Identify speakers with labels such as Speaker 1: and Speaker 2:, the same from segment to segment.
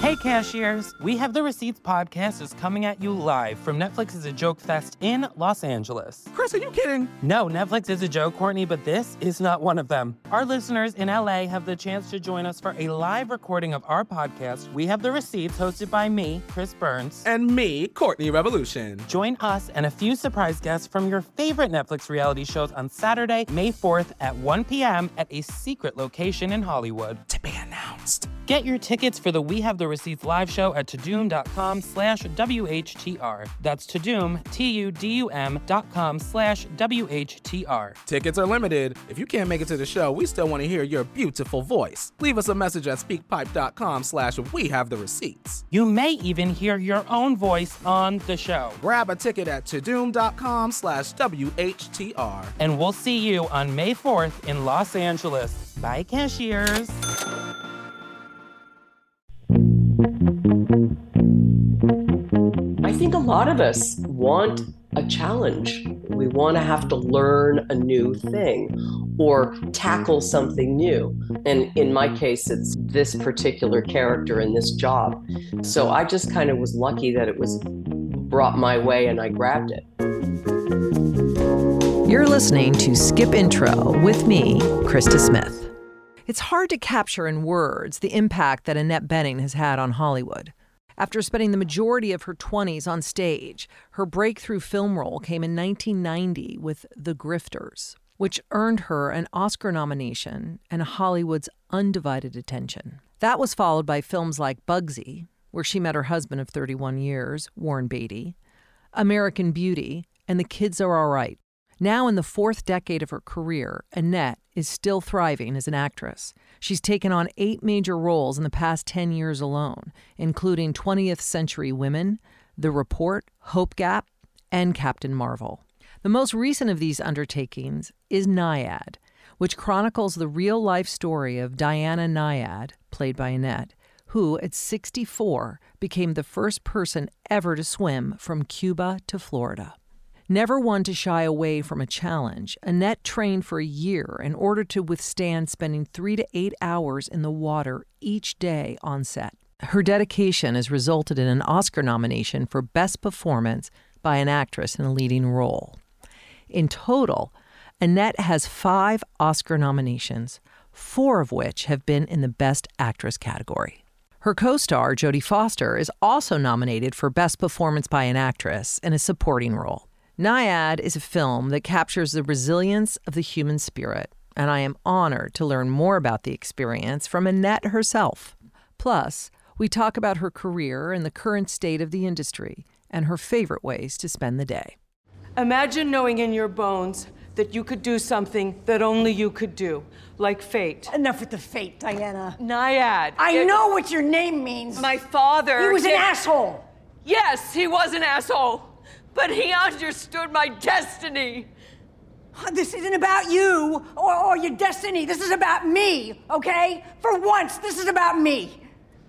Speaker 1: Hey cashiers, We Have the Receipts podcast is coming at you live from Netflix's A Joke Fest in Los Angeles.
Speaker 2: Chris, are you kidding?
Speaker 1: No, Netflix is a joke, Courtney, but this is not one of them. Our listeners in LA have the chance to join us for a live recording of our podcast, We Have the Receipts, hosted by me, Chris Burns.
Speaker 2: And me, Courtney Revolution.
Speaker 1: Join us and a few surprise guests from your favorite Netflix reality shows on Saturday, May 4th at 1 p.m. at a secret location in Hollywood.
Speaker 2: To be announced.
Speaker 1: Get your tickets for the We Have the Receipts live show at tudum.com/WHTR. That's Tudum, TUDUM.com/WHTR.
Speaker 2: Tickets are limited. If you can't make it to the show, we still want to hear your beautiful voice. Leave us a message at speakpipe.com/We Have the Receipts.
Speaker 1: You may even hear your own voice on the show.
Speaker 2: Grab a ticket at tudum.com/WHTR.
Speaker 1: And we'll see you on May 4th in Los Angeles. Bye, cashiers.
Speaker 3: I think a lot of us want a challenge. We want to have to learn a new thing or tackle something new. And in my case, it's this particular character in this job. So I just kind of was lucky that it was brought my way and I grabbed it.
Speaker 4: You're listening to Skip Intro with me, Krista Smith. It's hard to capture in words the impact that Annette Bening has had on Hollywood. After spending the majority of her 20s on stage, her breakthrough film role came in 1990 with The Grifters, which earned her an Oscar nomination and Hollywood's undivided attention. That was followed by films like Bugsy, where she met her husband of 31 years, Warren Beatty, American Beauty, and The Kids Are All Right. Now in the fourth decade of her career, Annette is still thriving as an actress. She's taken on 8 major roles in the past 10 years alone, including 20th Century Women, The Report, Hope Gap, and Captain Marvel. The most recent of these undertakings is Nyad, which chronicles the real-life story of Diana Nyad, played by Annette, who, at 64, became the first person ever to swim from Cuba to Florida. Never one to shy away from a challenge, Annette trained for a year in order to withstand spending 3 to 8 hours in the water each day on set. Her dedication has resulted in an Oscar nomination for Best Performance by an Actress in a Leading Role. In total, Annette has 5 Oscar nominations, 4 of which have been in the Best Actress category. Her co-star, Jodie Foster, is also nominated for Best Performance by an Actress in a Supporting Role. Nyad is a film that captures the resilience of the human spirit, and I am honored to learn more about the experience from Annette herself. Plus, we talk about her career and the current state of the industry and her favorite ways to spend the day.
Speaker 5: Imagine knowing in your bones that you could do something that only you could do, like fate.
Speaker 6: Enough with the fate, Diana.
Speaker 5: Nyad.
Speaker 6: I know what your name means.
Speaker 5: My father...
Speaker 6: He was an asshole.
Speaker 5: Yes, he was an asshole. But he understood my destiny.
Speaker 6: This isn't about you or your destiny. This is about me, okay? For once, this is about me.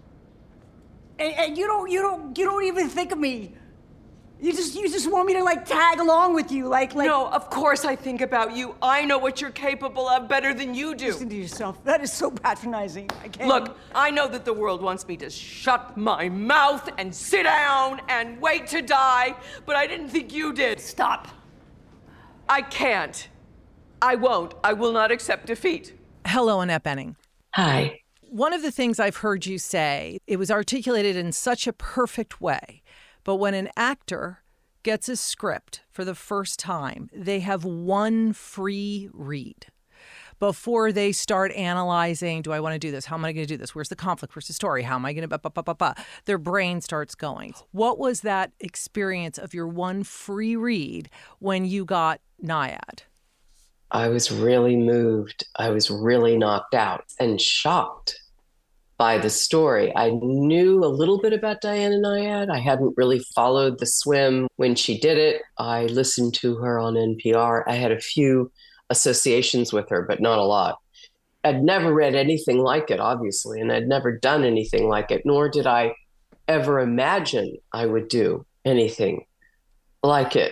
Speaker 6: And you don't even think of me. You just want me to tag along with you, like.
Speaker 5: No, of course I think about you. I know what you're capable of better than you do.
Speaker 6: Listen to yourself. That is so patronizing. I can't.
Speaker 5: Look, I know that the world wants me to shut my mouth and sit down and wait to die, but I didn't think you did.
Speaker 6: Stop.
Speaker 5: I can't. I won't. I will not accept defeat.
Speaker 4: Hello, Annette Bening.
Speaker 3: Hi.
Speaker 4: One of the things I've heard you say, it was articulated in such a perfect way. But when an actor gets a script for the first time, they have one free read before they start analyzing, do I want to do this? How am I going to do this? Where's the conflict? Where's the story? How am I going to... Their brain starts going. What was that experience of your one free read when you got Nyad?
Speaker 3: I was really moved. I was really knocked out and shocked by the story. I knew a little bit about Diana Nyad. I hadn't really followed the swim when she did it. I listened to her on NPR. I had a few associations with her, but not a lot. I'd never read anything like it, obviously, and I'd never done anything like it, nor did I ever imagine I would do anything like it.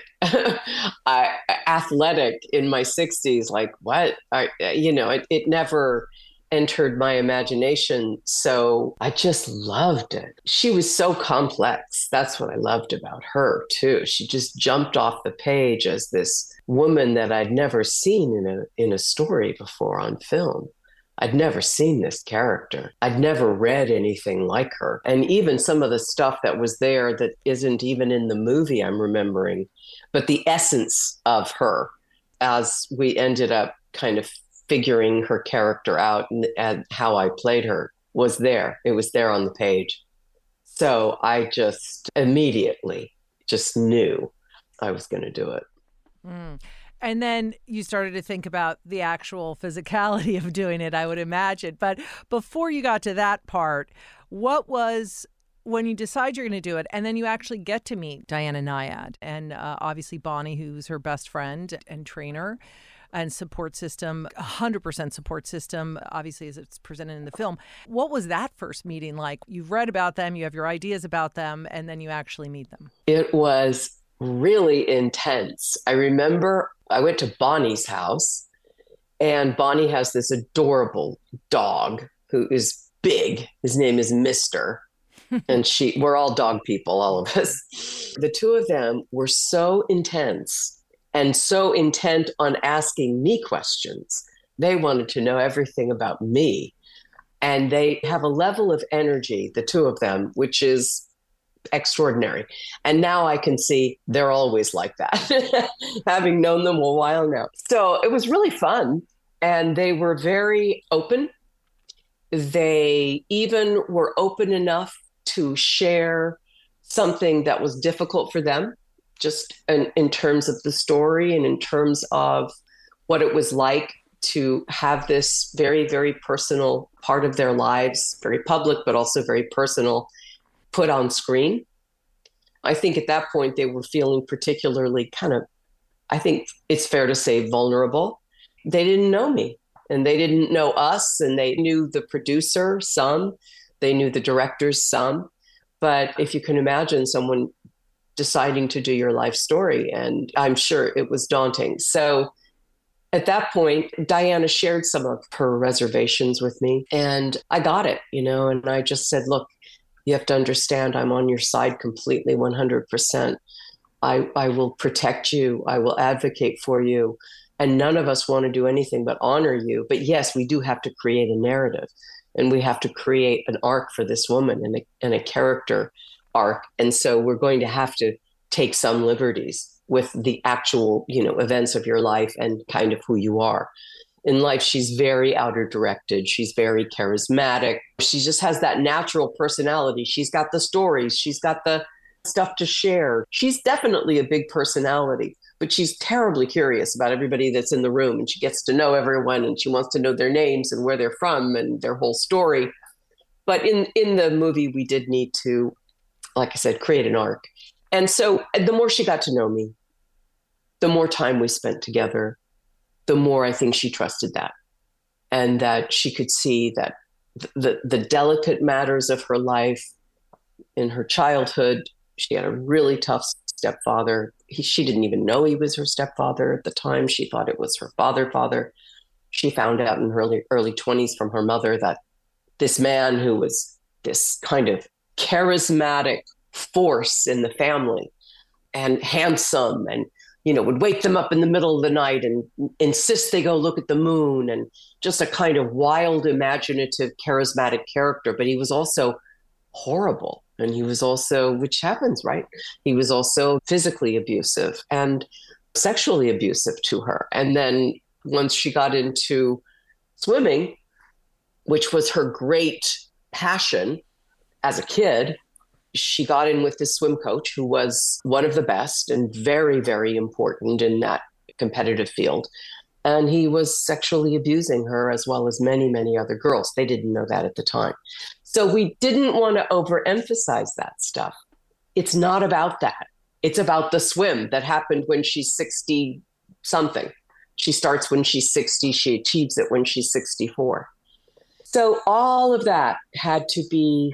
Speaker 3: Athletic in my 60s, like what? It never entered my imagination. So I just loved it. She was so complex. That's what I loved about her too. She just jumped off the page as this woman that I'd never seen in a story before on film. I'd never seen this character. I'd never read anything like her. And even some of the stuff that was there that isn't even in the movie I'm remembering, but the essence of her as we ended up kind of figuring her character out and how I played her was there. It was there on the page. So I just immediately just knew I was going to do it.
Speaker 4: Mm. And then you started to think about the actual physicality of doing it, I would imagine. But before you got to that part, what was, when you decide you're going to do it, and then you actually get to meet Diana Nyad and obviously Bonnie, who's her best friend and trainer and support system, 100% support system, obviously, as it's presented in the film. What was that first meeting like? You've read about them, you have your ideas about them, and then you actually meet them.
Speaker 3: It was really intense. I remember I went to Bonnie's house, and Bonnie has this adorable dog who is big. His name is Mister. And we're all dog people, all of us. The two of them were so intense and so intent on asking me questions. They wanted to know everything about me. And they have a level of energy, the two of them, which is extraordinary. And now I can see they're always like that, having known them a while now. So it was really fun. And they were very open. They even were open enough to share something that was difficult for them, just in terms of the story and in terms of what it was like to have this very, very personal part of their lives, very public, but also very personal, put on screen. I think at that point they were feeling particularly I think it's fair to say, vulnerable. They didn't know me and they didn't know us, and they knew the producer some, they knew the directors some. But if you can imagine someone deciding to do your life story, and I'm sure it was daunting. So at that point, Diana shared some of her reservations with me, and I got it, and I just said, look, you have to understand I'm on your side completely, 100%. I will protect you. I will advocate for you. And none of us want to do anything but honor you. But yes, we do have to create a narrative, and we have to create an arc for this woman and a character arc. And so we're going to have to take some liberties with the actual, events of your life and kind of who you are. In life, she's very outer directed. She's very charismatic. She just has that natural personality. She's got the stories. She's got the stuff to share. She's definitely a big personality, but she's terribly curious about everybody that's in the room, and she gets to know everyone, and she wants to know their names and where they're from and their whole story. But in the movie, we did need to, like I said, create an arc. And so the more she got to know me, the more time we spent together, the more I think she trusted that, and that she could see that the delicate matters of her life in her childhood. She had a really tough stepfather. She didn't even know he was her stepfather at the time. She thought it was her father. She found out in her early 20s from her mother that this man who was this kind of charismatic force in the family and handsome and would wake them up in the middle of the night and insist they go look at the moon, and just a kind of wild, imaginative, charismatic character. But he was also horrible. And he was also, which happens, right? He was also physically abusive and sexually abusive to her. And then once she got into swimming, which was her great passion as a kid, she got in with this swim coach who was one of the best and very, very important in that competitive field. And he was sexually abusing her as well as many, many other girls. They didn't know that at the time. So we didn't want to overemphasize that stuff. It's not about that. It's about the swim that happened when she's 60 something. She starts when she's 60. She achieves it when she's 64. So all of that had to be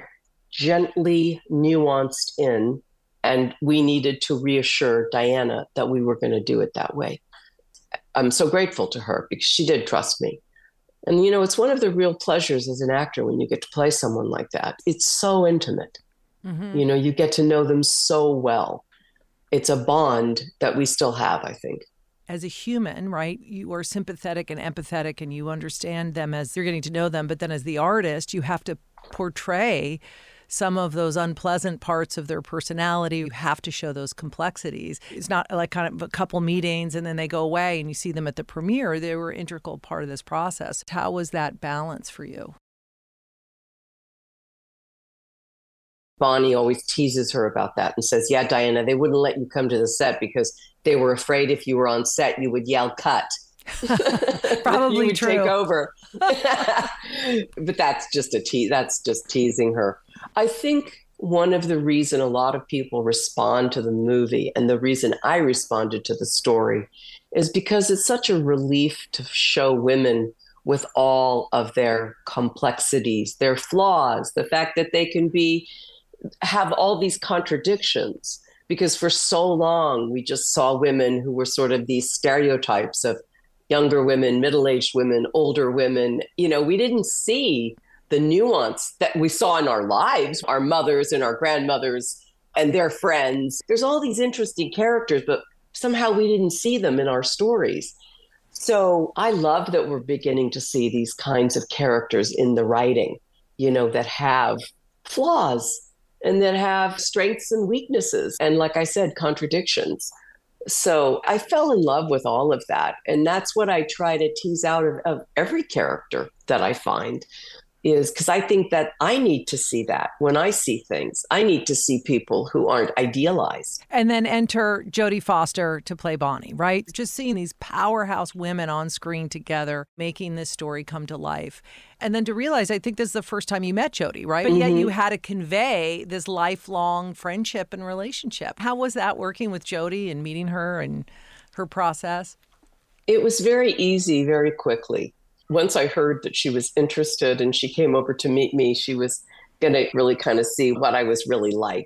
Speaker 3: gently nuanced in, and we needed to reassure Diana that we were going to do it that way. I'm so grateful to her because she did trust me. And, it's one of the real pleasures as an actor when you get to play someone like that. It's so intimate. Mm-hmm. You get to know them so well. It's a bond that we still have, I think.
Speaker 4: As a human, right, you are sympathetic and empathetic and you understand them as you're getting to know them. But then as the artist, you have to portray some of those unpleasant parts of their personality. You have to show those complexities. It's not like kind of a couple meetings and then they go away and you see them at the premiere. They were an integral part of this process. How was that balance for you?
Speaker 3: Bonnie always teases her about that and says, yeah, Diana, they wouldn't let you come to the set because they were afraid if you were on set, you would yell, cut.
Speaker 4: Probably
Speaker 3: you would
Speaker 4: true.
Speaker 3: Take over. But that's just that's just teasing her. I think one of the reason a lot of people respond to the movie and the reason I responded to the story is because it's such a relief to show women with all of their complexities, their flaws, the fact that they can have all these contradictions, because for so long we just saw women who were sort of these stereotypes of younger women, middle-aged women, older women. We didn't see the nuance that we saw in our lives, our mothers and our grandmothers and their friends. There's all these interesting characters, but somehow we didn't see them in our stories. So I love that we're beginning to see these kinds of characters in the writing, that have flaws and that have strengths and weaknesses. And like I said, contradictions. So I fell in love with all of that. And that's what I try to tease out of every character that I find, is because I think that I need to see that when I see things. I need to see people who aren't idealized.
Speaker 4: And then enter Jodie Foster to play Bonnie, right? Just seeing these powerhouse women on screen together, making this story come to life. And then to realize, I think this is the first time you met Jodie, right? But yet you had to convey this lifelong friendship and relationship. How was that working with Jodie and meeting her and her process?
Speaker 3: It was very easy, very quickly. Once I heard that she was interested and she came over to meet me, she was going to really kind of see what I was really like,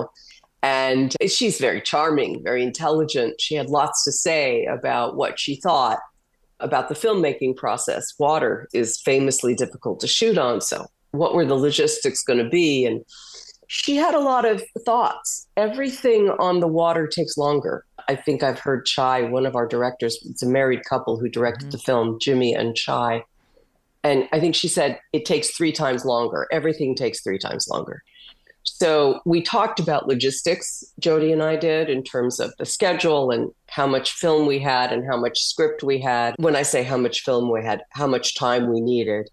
Speaker 3: And she's very charming, very intelligent. She had lots to say about what she thought about the filmmaking process. Water is famously difficult to shoot on. So what were the logistics going to be? And she had a lot of thoughts. Everything on the water takes longer. I think I've heard Chai, one of our directors, it's a married couple who directed the film, Jimmy and Chai. And I think she said it takes 3 times longer. Everything takes 3 times longer. So we talked about logistics, Jodie and I did, in terms of the schedule and how much film we had and how much script we had. When I say how much film we had, how much time we needed,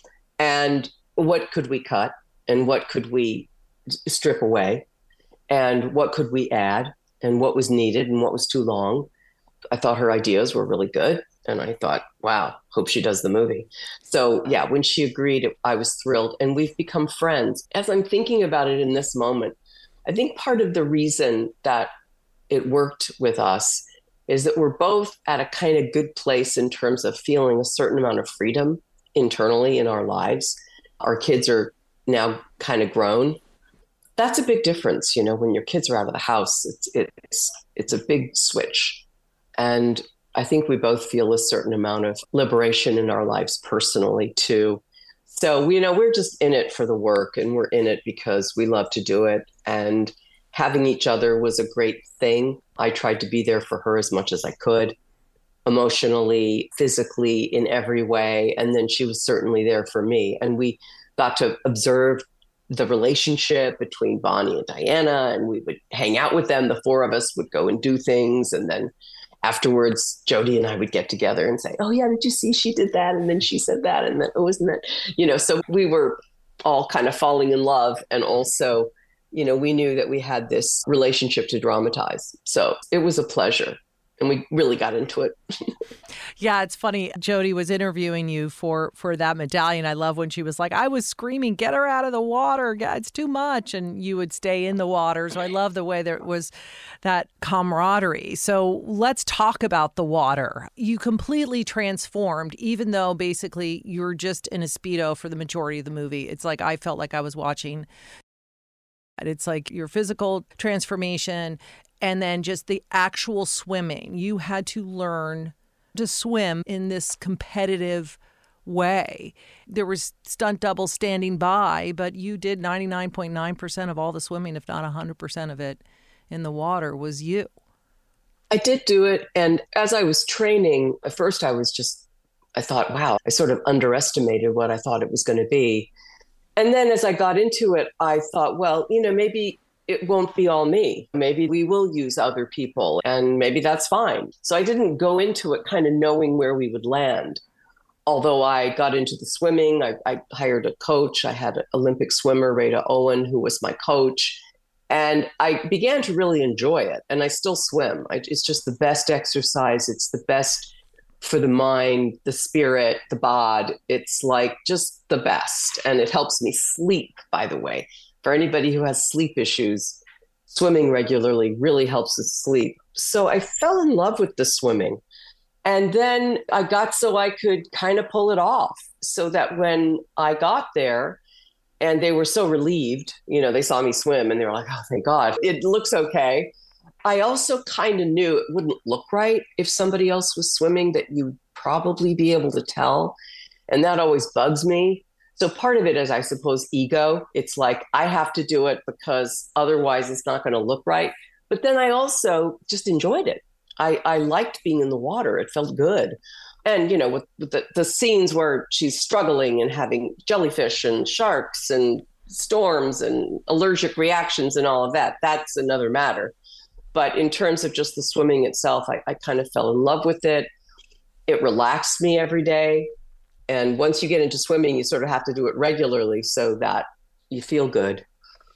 Speaker 3: and what could we cut and what could we strip away and what could we add and what was needed and what was too long. I thought her ideas were really good. And I thought, wow, hope she does the movie. So yeah, when she agreed, I was thrilled. And we've become friends. As I'm thinking about it in this moment, I think part of the reason that it worked with us is that we're both at a kind of good place in terms of feeling a certain amount of freedom internally in our lives. Our kids are now kind of grown. That's a big difference, when your kids are out of the house. It's a big switch. And I think we both feel a certain amount of liberation in our lives personally, too. So, we're just in it for the work, and we're in it because we love to do it. And having each other was a great thing. I tried to be there for her as much as I could, emotionally, physically, in every way. And then she was certainly there for me. And we got to observe the relationship between Bonnie and Diana, and we would hang out with them. The 4 of us would go and do things. And then afterwards, Jodie and I would get together and say, oh yeah, did you see she did that? And then she said that. And then, oh, isn't that, so we were all kind of falling in love. And also, we knew that we had this relationship to dramatize. So it was a pleasure. And we really got into it.
Speaker 4: Yeah, it's funny. Jodie was interviewing you for that medallion. I love when she was like, I was screaming, get her out of the water. It's too much. And you would stay in the water. So I love the way there was that camaraderie. So let's talk about the water. You completely transformed, even though basically you're just in a Speedo for the majority of the movie. It's like I felt like I was watching. It's like your physical transformation and then just the actual swimming. You had to learn to swim in this competitive way. There was stunt doubles standing by, but you did 99.9% of all the swimming, if not 100% of it in the water was you.
Speaker 3: I did do it. And as I was training, at first I thought, wow, I sort of underestimated what I thought it was going to be. And then as I got into it, I thought, well, maybe it won't be all me. Maybe we will use other people, and maybe that's fine. So I didn't go into it kind of knowing where we would land. Although I got into the swimming, I hired a coach. I had an Olympic swimmer, Rada Owen, who was my coach. And I began to really enjoy it. And I still swim. It's just the best exercise. It's the best for the mind, the spirit, the bod. It's like just the best. And it helps me sleep, by the way. For anybody who has sleep issues, swimming regularly really helps us sleep. So I fell in love with the swimming. And then I got so I could kind of pull it off, so that when I got there and they were so relieved, they saw me swim and they were like, oh, thank God, it looks okay. I also kind of knew it wouldn't look right if somebody else was swimming, that you'd probably be able to tell. And that always bugs me. So part of it is, I suppose, ego. It's like, I have to do it because otherwise it's not going to look right. But then I also just enjoyed it. I liked being in the water. It felt good. And, with the scenes where she's struggling and having jellyfish and sharks and storms and allergic reactions and all of that, that's another matter. But in terms of just the swimming itself, I kind of fell in love with it. It relaxed me every day. And once you get into swimming, you sort of have to do it regularly so that you feel good.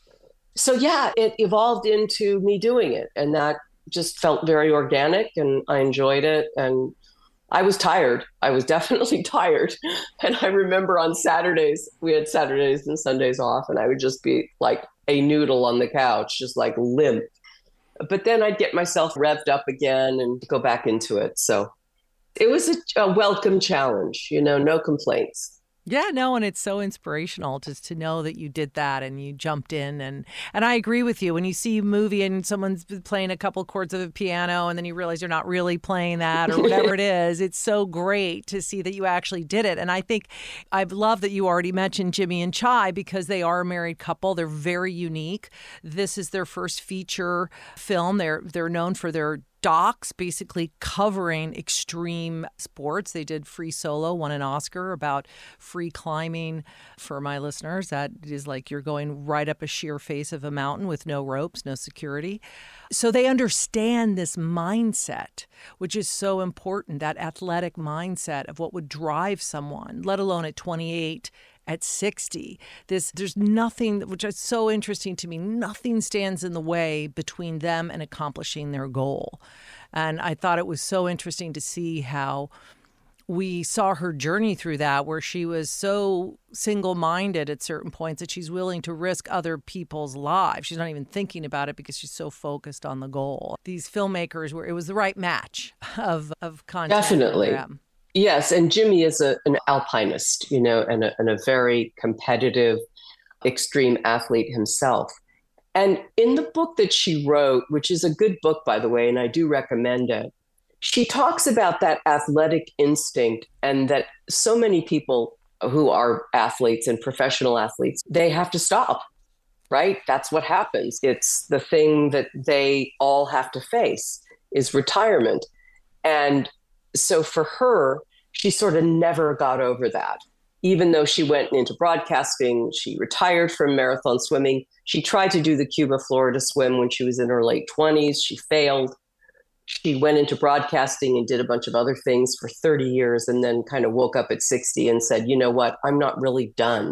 Speaker 3: So yeah, it evolved into me doing it. And that just felt very organic, and I enjoyed it. And I was tired. I was definitely tired. And I remember on Saturdays, we had Saturdays and Sundays off, and I would just be like a noodle on the couch, just like limp. But then I'd get myself revved up again and go back into it. So it was a welcome challenge, no complaints.
Speaker 4: Yeah, no, and it's so inspirational just to know that you did that and you jumped in. And I agree with you. When you see a movie and someone's playing a couple chords of a piano and then you realize you're not really playing that or whatever it is, it's so great to see that you actually did it. And I think I've loved that you already mentioned Jimmy and Chai, because they are a married couple. They're very unique. This is their first feature film. They're known for their docs basically covering extreme sports. They did Free Solo, won an Oscar, about free climbing. For my listeners, that is like you're going right up a sheer face of a mountain with no ropes, no security. So they understand this mindset, which is so important, that athletic mindset of what would drive someone, let alone at 28, at 60. There's nothing, which is so interesting to me, nothing stands in the way between them and accomplishing their goal. And I thought it was so interesting to see how we saw her journey through that, where she was so single-minded at certain points that she's willing to risk other people's lives. She's not even thinking about it because she's so focused on the goal. These filmmakers, it was the right match of content.
Speaker 3: Definitely.
Speaker 4: For them.
Speaker 3: Yes, and Jimmy is an alpinist, and a very competitive, extreme athlete himself. And in the book that she wrote, which is a good book, by the way, and I do recommend it, she talks about that athletic instinct, and that so many people who are athletes and professional athletes, they have to stop, right? That's what happens. It's the thing that they all have to face, is retirement. And so for her, she sort of never got over that. Even though she went into broadcasting, she retired from marathon swimming. She tried to do the Cuba, Florida swim when she was in her late 20s. She failed. She went into broadcasting and did a bunch of other things for 30 years, and then kind of woke up at 60 and said, you know what, I'm not really done.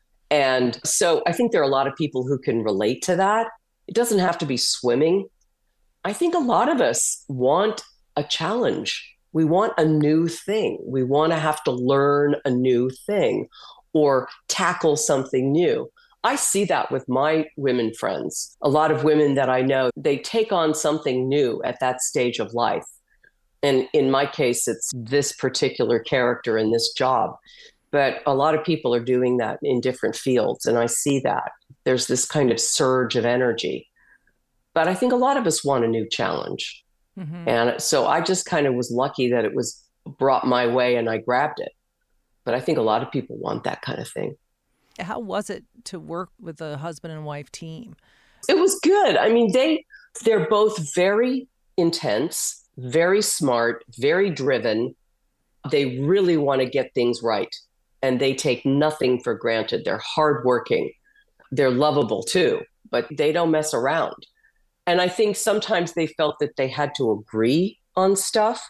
Speaker 3: And so I think there are a lot of people who can relate to that. It doesn't have to be swimming. I think a lot of us want a challenge. We want a new thing. We want to have to learn a new thing or tackle something new. I see that with my women friends. A lot of women that I know, they take on something new at that stage of life. And in my case, it's this particular character in this job. But a lot of people are doing that in different fields. And I see that. There's this kind of surge of energy. But I think a lot of us want a new challenge. Mm-hmm. And so I just kind of was lucky that it was brought my way and I grabbed it. But I think a lot of people want that kind of thing.
Speaker 4: How was it to work with a husband and wife team?
Speaker 3: It was good. I mean, they're both very intense, very smart, very driven. They really want to get things right, and they take nothing for granted. They're hardworking. They're lovable too, but they don't mess around. And I think sometimes they felt that they had to agree on stuff.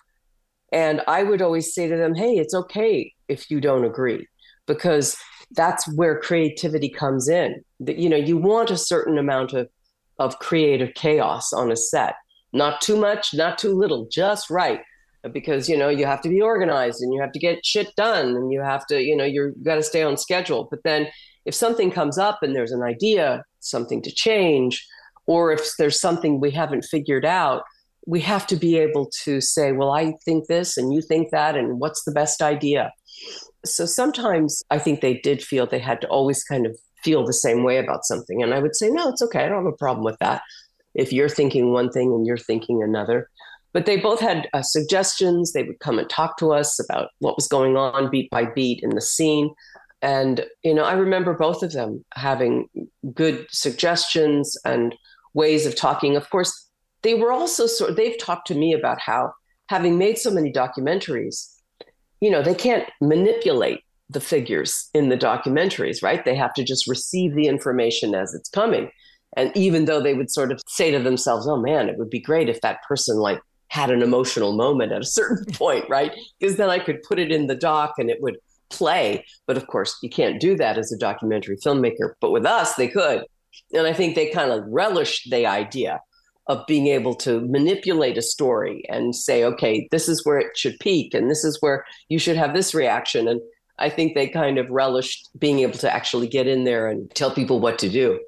Speaker 3: And I would always say to them, hey, it's okay if you don't agree, because that's where creativity comes in. You want a certain amount of creative chaos on a set. Not too much, not too little, just right. Because, you have to be organized and you have to get shit done and you have to, you've got to stay on schedule. But then if something comes up and there's an idea, something to change, or if there's something we haven't figured out, we have to be able to say, well, I think this and you think that, and what's the best idea? So sometimes I think they did feel they had to always kind of feel the same way about something. And I would say, no, it's okay. I don't have a problem with that. If you're thinking one thing and you're thinking another. But they both had suggestions. They would come and talk to us about what was going on beat by beat in the scene. And, I remember both of them having good suggestions and ways of talking. Of course, they were also they've talked to me about how, having made so many documentaries, they can't manipulate the figures in the documentaries, right? They have to just receive the information as it's coming. And even though they would sort of say to themselves, oh man, it would be great if that person had an emotional moment at a certain point, right? Because then I could put it in the doc and it would play. But of course, you can't do that as a documentary filmmaker. But with us, they could. And I think they kind of relished the idea of being able to manipulate a story and say, okay, this is where it should peak and this is where you should have this reaction. And I think they kind of relished being able to actually get in there and tell people what to do.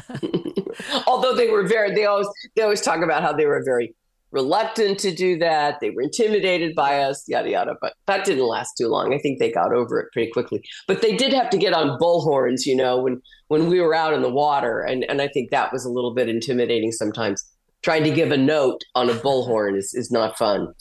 Speaker 3: Although they always talk about how they were very reluctant to do that. They were intimidated by us, yada, yada. But that didn't last too long. I think they got over it pretty quickly. But they did have to get on bullhorns, when we were out in the water. And I think that was a little bit intimidating sometimes. Trying to give a note on a bullhorn is not fun.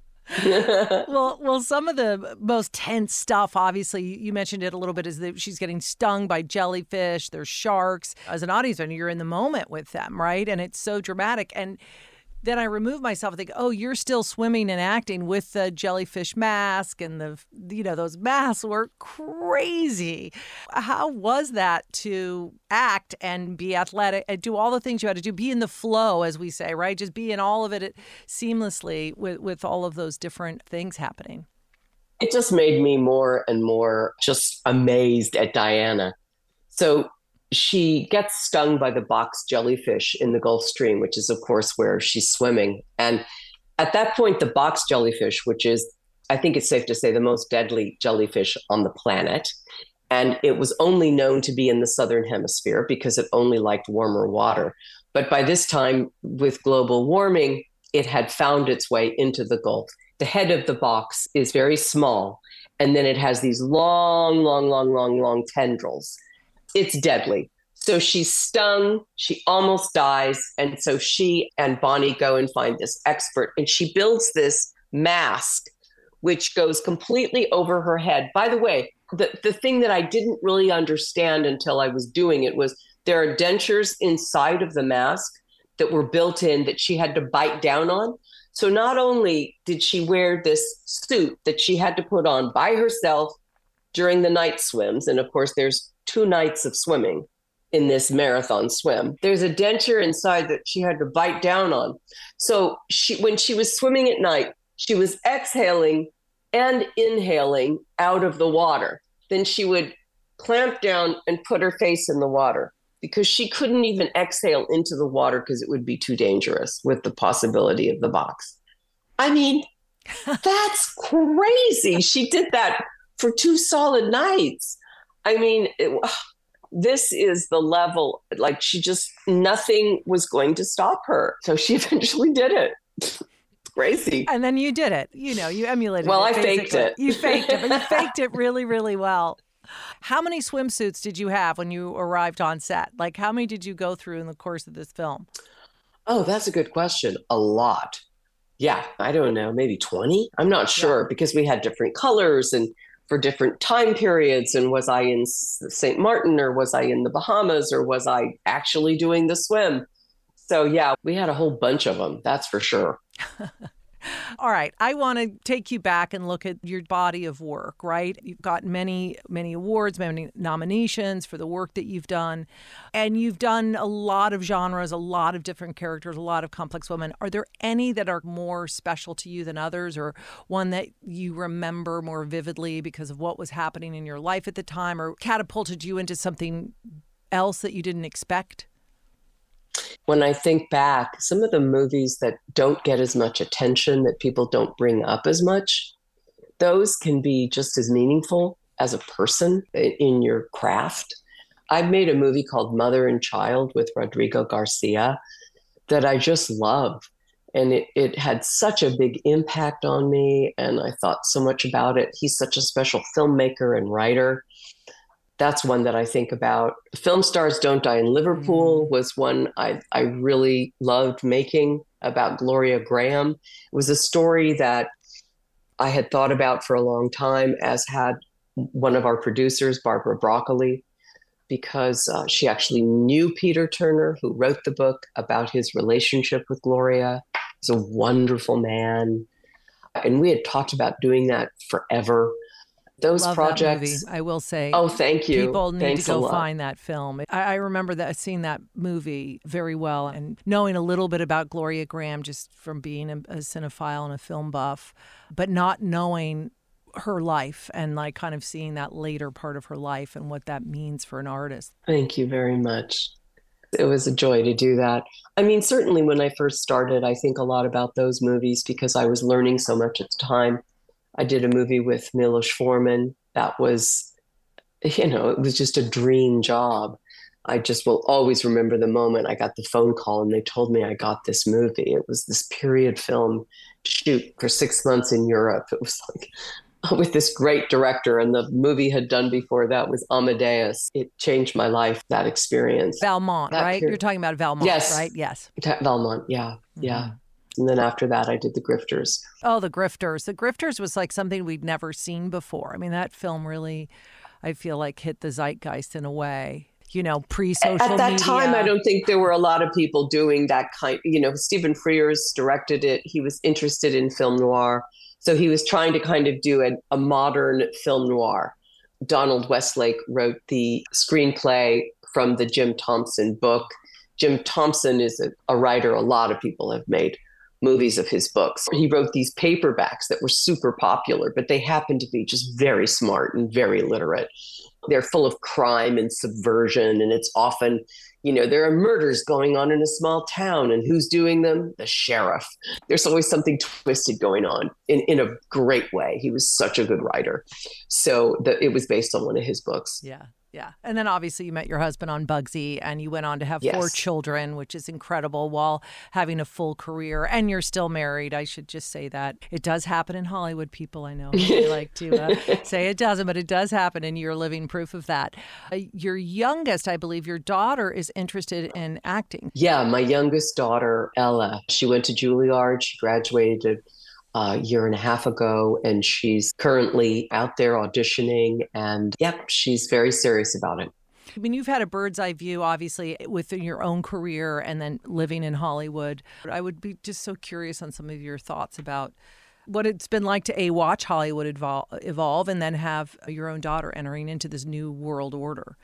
Speaker 4: Well, some of the most tense stuff, obviously, you mentioned it a little bit, is that she's getting stung by jellyfish. There's sharks. As an audience member, you're in the moment with them, right? And it's so dramatic. And then I remove myself and think, oh, you're still swimming and acting with the jellyfish mask, and those masks were crazy. How was that to act and be athletic and do all the things you had to do, be in the flow, as we say, right? Just be in all of it seamlessly with all of those different things happening.
Speaker 3: It just made me more and more just amazed at Diana. So she gets stung by the box jellyfish in the Gulf Stream, which is, of course, where she's swimming. And at that point, the box jellyfish, which is, I think it's safe to say, the most deadly jellyfish on the planet. And it was only known to be in the southern hemisphere because it only liked warmer water. But by this time, with global warming, it had found its way into the Gulf. The head of the box is very small. And then it has these long tendrils. It's deadly. So she's stung, she almost dies. And so she and Bonnie go and find this expert, and she builds this mask, which goes completely over her head. By the way, the thing that I didn't really understand until I was doing it was there are dentures inside of the mask that were built in that she had to bite down on. So not only did she wear this suit that she had to put on by herself during the night swims, and of course there's 2 nights of swimming in this marathon swim. There's a denture inside that she had to bite down on. So when she was swimming at night, she was exhaling and inhaling out of the water. Then she would clamp down and put her face in the water because she couldn't even exhale into the water because it would be too dangerous with the possibility of the box. I mean, that's crazy. She did that for 2 solid nights. I mean, this is the level, nothing was going to stop her. So she eventually did it. It's crazy.
Speaker 4: And then you did it. You emulated it.
Speaker 3: Well, I faked it.
Speaker 4: You faked it, but you faked it really, really well. How many swimsuits did you have when you arrived on set? How many did you go through in the course of this film?
Speaker 3: Oh, that's a good question. A lot. Yeah, I don't know, maybe 20? I'm not sure because we had different colors and for different time periods. And was I in St. Martin, or was I in the Bahamas, or was I actually doing the swim? So yeah, we had a whole bunch of them, that's for sure.
Speaker 4: All right. I want to take you back and look at your body of work, right? You've got many, many awards, many nominations for the work that you've done. And you've done a lot of genres, a lot of different characters, a lot of complex women. Are there any that are more special to you than others, or one that you remember more vividly because of what was happening in your life at the time, or catapulted you into something else that you didn't expect?
Speaker 3: When I think back, some of the movies that don't get as much attention, that people don't bring up as much, those can be just as meaningful as a person in your craft. I made a movie called Mother and Child with Rodrigo Garcia that I just love. And it had such a big impact on me, and I thought so much about it. He's such a special filmmaker and writer. That's one that I think about. Film Stars Don't Die in Liverpool was one I really loved making, about Gloria Graham. It was a story that I had thought about for a long time, as had one of our producers, Barbara Broccoli, because she actually knew Peter Turner, who wrote the book about his relationship with Gloria. He's a wonderful man. And we had talked about doing that forever. Those
Speaker 4: Love
Speaker 3: projects.
Speaker 4: that movie, I will say.
Speaker 3: Oh, thank you.
Speaker 4: People need
Speaker 3: Thanks
Speaker 4: to go
Speaker 3: a lot.
Speaker 4: find that film. I remember that seeing that movie very well, and knowing a little bit about Gloria Graham just from being a cinephile and a film buff, but not knowing her life and like kind of seeing that later part of her life and what that means for an artist.
Speaker 3: Thank you very much. It was a joy to do that. I mean, certainly when I first started, I think a lot about those movies because I was learning so much at the time. I did a movie with Milos Forman that was, it was just a dream job. I just will always remember the moment I got the phone call and they told me I got this movie. It was this period film shoot for 6 months in Europe. It was like with this great director, and the movie had done before that was Amadeus. It changed my life, that experience.
Speaker 4: Valmont,
Speaker 3: that
Speaker 4: right?
Speaker 3: period.
Speaker 4: You're talking about Valmont,
Speaker 3: Yes.
Speaker 4: right? Yes.
Speaker 3: Valmont, yeah, yeah. And then after that, I did The Grifters.
Speaker 4: Oh, The Grifters. The Grifters was like something we'd never seen before. I mean, that film really, I feel like, hit the zeitgeist in a way, pre-social media.
Speaker 3: At that time, I don't think there were a lot of people doing that kind. Stephen Frears directed it. He was interested in film noir. So he was trying to kind of do a modern film noir. Donald Westlake wrote the screenplay from the Jim Thompson book. Jim Thompson is a writer a lot of people have made movies of his books. He wrote these paperbacks that were super popular, but they happen to be just very smart and very literate. They're full of crime and subversion, and it's often, there are murders going on in a small town, and who's doing them? The sheriff. There's always something twisted going on in a great way. He was such a good writer. So it was based on one of his books.
Speaker 4: Yeah. Yeah. And then obviously you met your husband on Bugsy, and you went on to have 4 children, which is incredible, while having a full career. And you're still married. I should just say that. It does happen in Hollywood, people. I know they like to say it doesn't, but it does happen, and you're living proof of that. Your youngest, I believe, your daughter is interested in acting.
Speaker 3: Yeah, my youngest daughter, Ella, she went to Juilliard. She graduated a year and a half ago, and she's currently out there auditioning, and she's very serious about it.
Speaker 4: I mean, you've had a bird's eye view, obviously, within your own career and then living in Hollywood. I would be just so curious on some of your thoughts about what it's been like to watch Hollywood evolve and then have your own daughter entering into this new world order.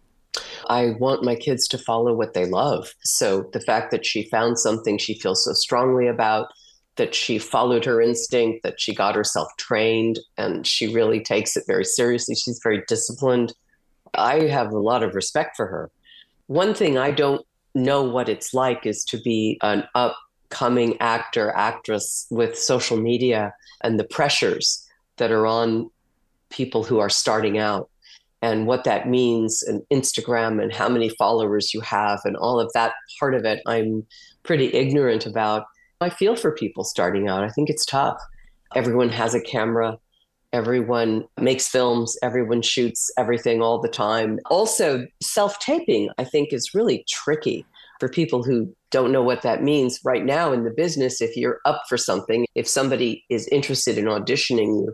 Speaker 3: I want my kids to follow what they love. So the fact that she found something she feels so strongly about, that she followed her instinct, that she got herself trained, and she really takes it very seriously. She's very disciplined. I have a lot of respect for her. One thing I don't know what it's like is to be an upcoming actor, actress with social media and the pressures that are on people who are starting out, and what that means, and Instagram and how many followers you have and all of that part of it. I'm pretty ignorant about. I feel for people starting out. I think it's tough. Everyone has a camera. Everyone makes films. Everyone shoots everything all the time. Also, self-taping, I think, is really tricky for people who don't know what that means. Right now in the business, if you're up for something, if somebody is interested in auditioning you,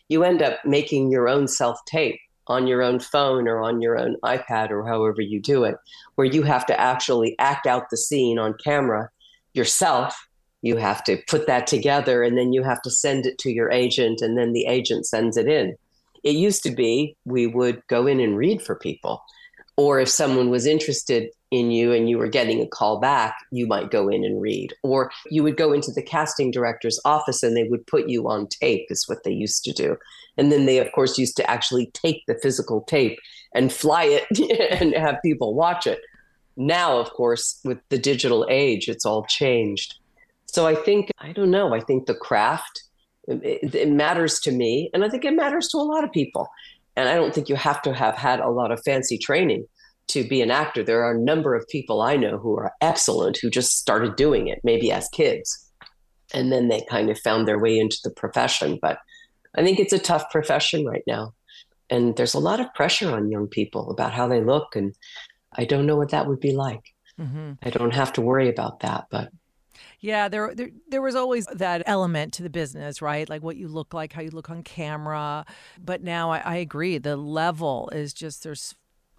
Speaker 3: you end up making your own self-tape on your own phone or on your own iPad or however you do it, where you have to actually act out the scene on camera yourself. You have to put that together, and then you have to send it to your agent, and then the agent sends it in. It used to be we would go in and read for people. Or if someone was interested in you and you were getting a call back, you might go in and read. Or you would go into the casting director's office and they would put you on tape, is what they used to do. And then they, of course, used to actually take the physical tape and fly it and have people watch it. Now, of course, with the digital age, it's all changed. So I think the craft, it matters to me. And I think it matters to a lot of people. And I don't think you have to have had a lot of fancy training to be an actor. There are a number of people I know who are excellent, who just started doing it, maybe as kids. And then they kind of found their way into the profession. But I think it's a tough profession right now. And there's a lot of pressure on young people about how they look. And I don't know what that would be like. Mm-hmm. I don't have to worry about that, but.
Speaker 4: Yeah, there was always that element to the business, right? Like what you look like, how you look on camera. But now I agree. The level is just, there's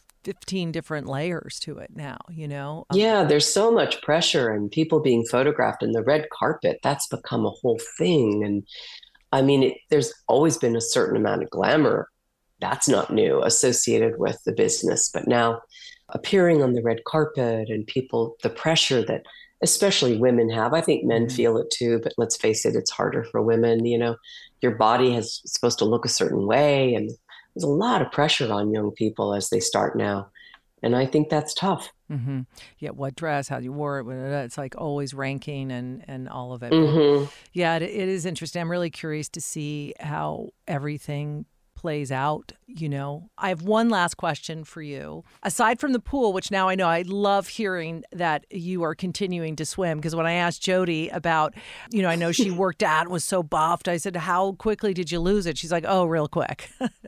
Speaker 4: 15 different layers to it now, you know?
Speaker 3: Yeah, there's so much pressure and people being photographed, and the red carpet, that's become a whole thing. And I mean, there's always been a certain amount of glamour. That's not new, associated with the business. But now appearing on the red carpet and people, the pressure that especially women have. I think men feel it too, but let's face it, it's harder for women. You know, your body is supposed to look a certain way, and there's a lot of pressure on young people as they start now. And I think that's tough.
Speaker 4: Mm-hmm. Yeah, what dress, how you wore it, it's like always ranking and all of it.
Speaker 3: Mm-hmm.
Speaker 4: Yeah, it is interesting. I'm really curious to see how everything plays out, you know. I have one last question for you. Aside from the pool, which now I know, I love hearing that you are continuing to swim, because when I asked Jody about, you know, I know she worked out and was so buffed, I said, how quickly did you lose it? She's like, oh, real quick.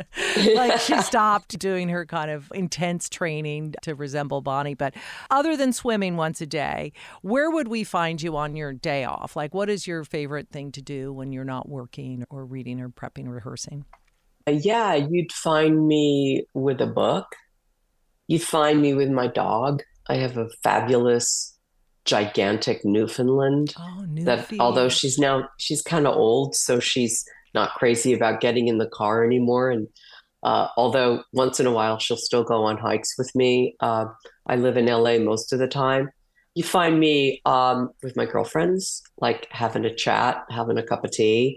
Speaker 4: Like she stopped doing her kind of intense training to resemble Bonnie. But other than swimming once a day, where would we find you on your day off? Like, what is your favorite thing to do when you're not working or reading or prepping or rehearsing?
Speaker 3: Yeah, you'd find me with a book. You'd find me with my dog. I have a fabulous, gigantic Newfoundland.
Speaker 4: Oh, Newfie.
Speaker 3: That although she's kind of old, so she's not crazy about getting in the car anymore. And although once in a while she'll still go on hikes with me. I live in LA most of the time. You find me with my girlfriends, like having a chat, having a cup of tea,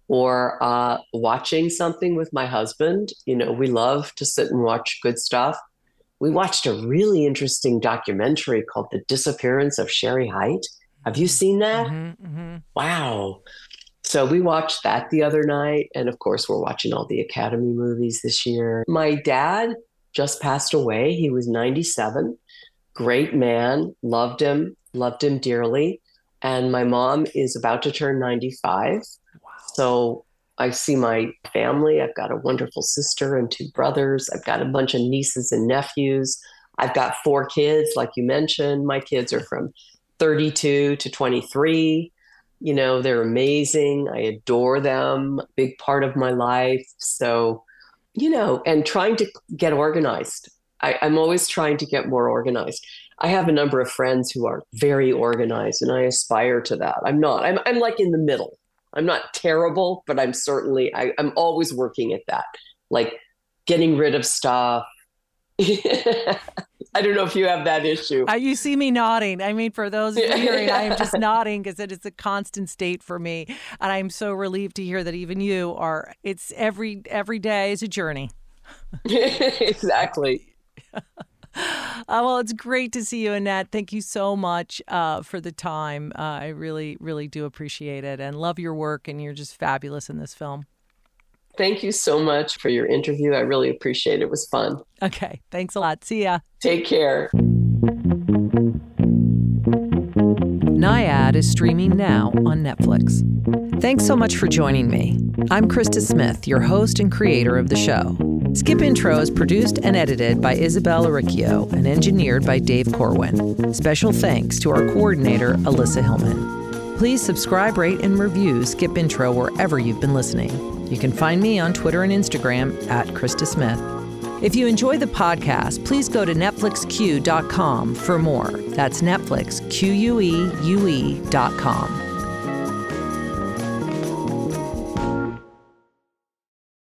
Speaker 3: or watching something with my husband. You know, we love to sit and watch good stuff. We watched a really interesting documentary called The Disappearance of Sherry Height. Have you seen that?
Speaker 4: Mm-hmm, mm-hmm.
Speaker 3: Wow. So we watched that the other night. And of course, we're watching all the Academy movies this year. My dad just passed away. He was 97. Great man. Loved him dearly. And my mom is about to turn 95. So I see my family. I've got a wonderful sister and 2 brothers. I've got a bunch of nieces and nephews. I've got 4 kids, like you mentioned. My kids are from 32 to 23. You know, they're amazing. I adore them. Big part of my life. So, you know, and trying to get organized. I'm always trying to get more organized. I have a number of friends who are very organized, and I aspire to that. I'm not. I'm like in the middle. I'm not terrible, but I'm always working at that, like getting rid of stuff. I don't know if you have that issue.
Speaker 4: You see me nodding. I mean, for those hearing, I am just nodding because it is a constant state for me. And I'm so relieved to hear that even you are. It's every day is a journey.
Speaker 3: Exactly.
Speaker 4: Well, it's great to see you, Annette. Thank you so much for the time. I really, really do appreciate it and love your work, and you're just fabulous in this film.
Speaker 3: Thank you so much for your interview. I really appreciate it. It was fun.
Speaker 4: Okay. Thanks a lot. See ya.
Speaker 3: Take care.
Speaker 4: Nyad is streaming now on Netflix. Thanks so much for joining me. I'm Krista Smith, your host and creator of the show. Skip Intro is produced and edited by Isabel Aricchio and engineered by Dave Corwin. Special thanks to our coordinator, Alyssa Hillman. Please subscribe, rate, and review Skip Intro wherever you've been listening. You can find me on Twitter and Instagram at Krista Smith. If you enjoy the podcast, please go to netflixque.com for more. That's Netflix, QUEUE.com.